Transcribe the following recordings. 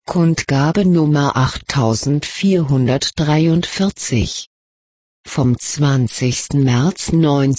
Kundgabe Nummer 8443. Vom 20. März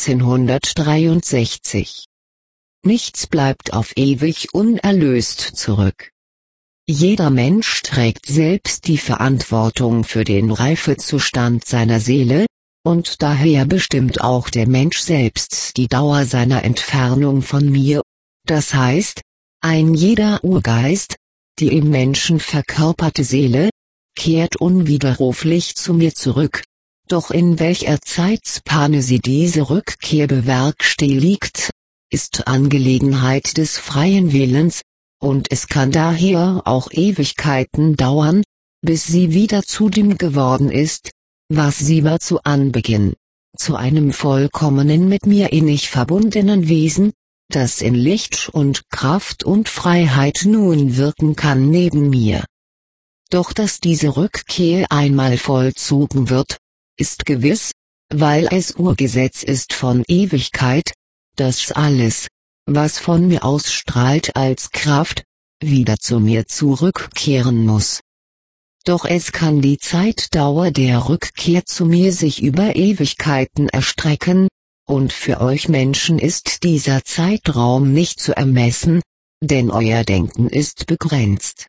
1963. Nichts bleibt auf ewig unerlöst zurück. Jeder Mensch trägt selbst die Verantwortung für den Reifezustand seiner Seele, und daher bestimmt auch der Mensch selbst die Dauer seiner Entfernung von mir, das heißt, ein jeder Urgeist, die im Menschen verkörperte Seele, kehrt unwiderruflich zu mir zurück, doch in welcher Zeitspanne sie diese Rückkehr bewerkstelligt, ist Angelegenheit des freien Willens, und es kann daher auch Ewigkeiten dauern, bis sie wieder zu dem geworden ist, was sie war zu Anbeginn, zu einem vollkommenen mit mir innig verbundenen Wesen, das in Licht und Kraft und Freiheit nun wirken kann neben mir. Doch dass diese Rückkehr einmal vollzogen wird, ist gewiss, weil es Urgesetz ist von Ewigkeit, dass alles, was von mir ausstrahlt als Kraft, wieder zu mir zurückkehren muss. Doch es kann die Zeitdauer der Rückkehr zu mir sich über Ewigkeiten erstrecken, und für euch Menschen ist dieser Zeitraum nicht zu ermessen, denn euer Denken ist begrenzt.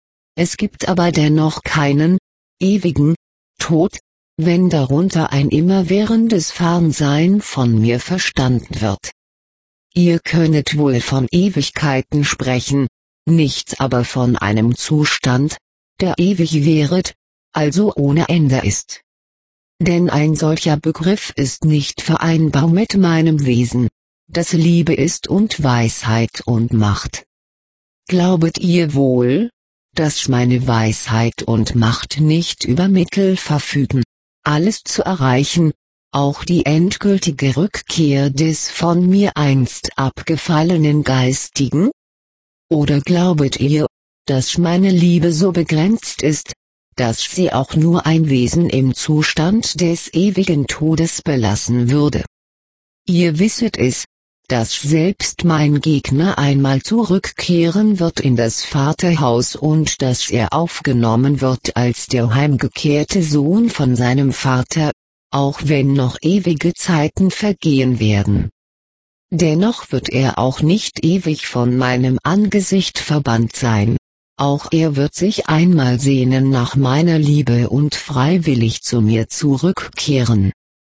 Es gibt aber dennoch keinen ewigen Tod, wenn darunter ein immerwährendes Fernsein von mir verstanden wird. Ihr könnet wohl von Ewigkeiten sprechen, nicht aber von einem Zustand, der ewig währet, also ohne Ende ist. Denn ein solcher Begriff ist nicht vereinbar mit meinem Wesen, das Liebe ist und Weisheit und Macht. Glaubet ihr wohl, dass meine Weisheit und Macht nicht über Mittel verfügen, alles zu erreichen, auch die endgültige Rückkehr des von mir einst abgefallenen Geistigen? Oder glaubet ihr, dass meine Liebe so begrenzt ist, dass sie auch nur ein Wesen im Zustand des ewigen Todes belassen würde? Ihr wisset es, dass selbst mein Gegner einmal zurückkehren wird in das Vaterhaus und dass er aufgenommen wird als der heimgekehrte Sohn von seinem Vater, auch wenn noch ewige Zeiten vergehen werden. Dennoch wird er auch nicht ewig von meinem Angesicht verbannt sein. Auch er wird sich einmal sehnen nach meiner Liebe und freiwillig zu mir zurückkehren.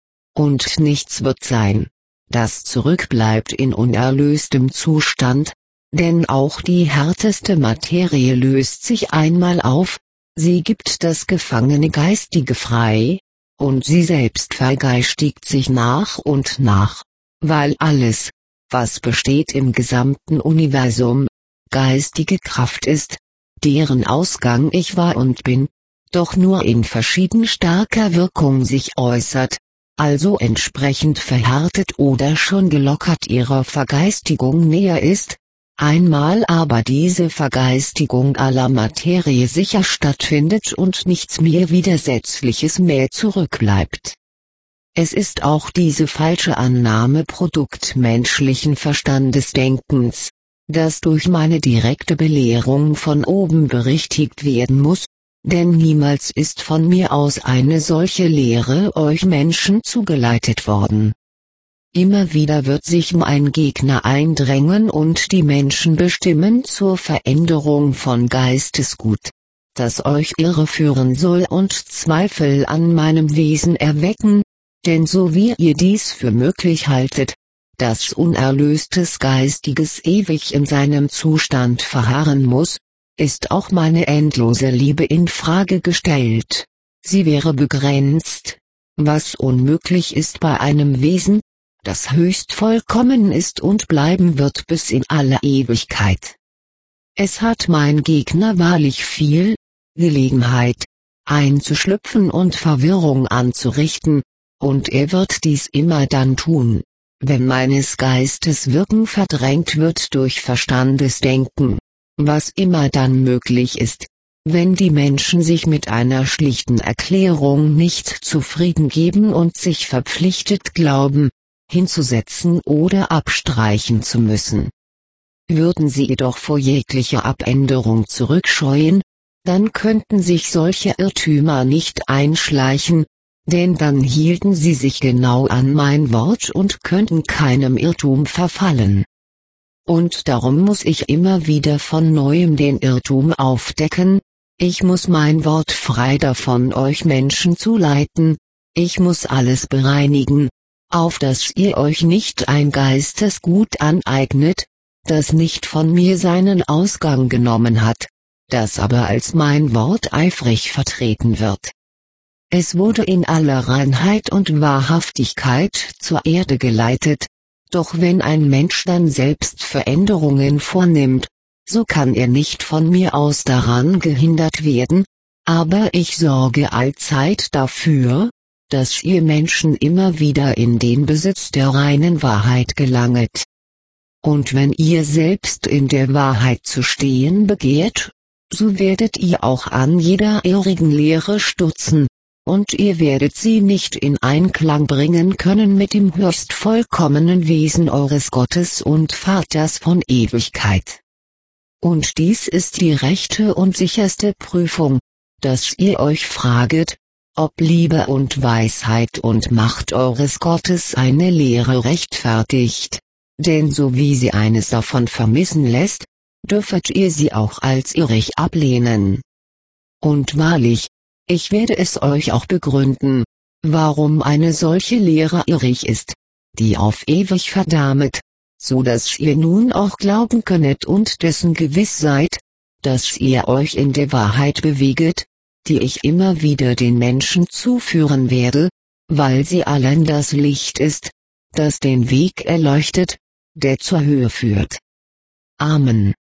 Und nichts wird sein, das zurückbleibt in unerlöstem Zustand, denn auch die härteste Materie löst sich einmal auf, sie gibt das gefangene Geistige frei, und sie selbst vergeistigt sich nach und nach, weil alles, was besteht im gesamten Universum, geistige Kraft ist, deren Ausgang ich war und bin, doch nur in verschieden starker Wirkung sich äußert, also entsprechend verhärtet oder schon gelockert ihrer Vergeistigung näher ist, einmal aber diese Vergeistigung aller Materie sicher stattfindet und nichts mehr Widersetzliches mehr zurückbleibt. Es ist auch diese falsche Annahme Produkt menschlichen Verstandesdenkens, das durch meine direkte Belehrung von oben berichtigt werden muss, denn niemals ist von mir aus eine solche Lehre euch Menschen zugeleitet worden. Immer wieder wird sich mein Gegner eindrängen und die Menschen bestimmen zur Veränderung von Geistesgut, das euch irreführen soll und Zweifel an meinem Wesen erwecken, denn so wie ihr dies für möglich haltet, dass unerlöstes Geistiges ewig in seinem Zustand verharren muss, ist auch meine endlose Liebe in Frage gestellt. Sie wäre begrenzt, was unmöglich ist bei einem Wesen, das höchst vollkommen ist und bleiben wird bis in alle Ewigkeit. Es hat mein Gegner wahrlich viel Gelegenheit, einzuschlüpfen und Verwirrung anzurichten, und er wird dies immer dann tun, wenn meines Geistes Wirken verdrängt wird durch Verstandesdenken, was immer dann möglich ist, wenn die Menschen sich mit einer schlichten Erklärung nicht zufrieden geben und sich verpflichtet glauben, hinzusetzen oder abstreichen zu müssen. Würden sie jedoch vor jeglicher Abänderung zurückscheuen, dann könnten sich solche Irrtümer nicht einschleichen, denn dann hielten sie sich genau an mein Wort und könnten keinem Irrtum verfallen. Und darum muss ich immer wieder von neuem den Irrtum aufdecken, ich muss mein Wort frei davon euch Menschen zuleiten, ich muss alles bereinigen, auf dass ihr euch nicht ein Geistesgut aneignet, das nicht von mir seinen Ausgang genommen hat, das aber als mein Wort eifrig vertreten wird. Es wurde in aller Reinheit und Wahrhaftigkeit zur Erde geleitet, doch wenn ein Mensch dann selbst Veränderungen vornimmt, so kann er nicht von mir aus daran gehindert werden, aber ich sorge allzeit dafür, dass ihr Menschen immer wieder in den Besitz der reinen Wahrheit gelanget. Und wenn ihr selbst in der Wahrheit zu stehen begehrt, so werdet ihr auch an jeder irrigen Lehre stutzen, und ihr werdet sie nicht in Einklang bringen können mit dem höchst vollkommenen Wesen eures Gottes und Vaters von Ewigkeit. Und dies ist die rechte und sicherste Prüfung, dass ihr euch fraget, ob Liebe und Weisheit und Macht eures Gottes eine Lehre rechtfertigt, denn so wie sie eines davon vermissen lässt, dürfet ihr sie auch als irrig ablehnen. Und wahrlich, ich werde es euch auch begründen, warum eine solche Lehre irrig ist, die auf ewig verdammet, so dass ihr nun auch glauben könnet und dessen gewiss seid, dass ihr euch in der Wahrheit beweget, die ich immer wieder den Menschen zuführen werde, weil sie allen das Licht ist, das den Weg erleuchtet, der zur Höhe führt. Amen.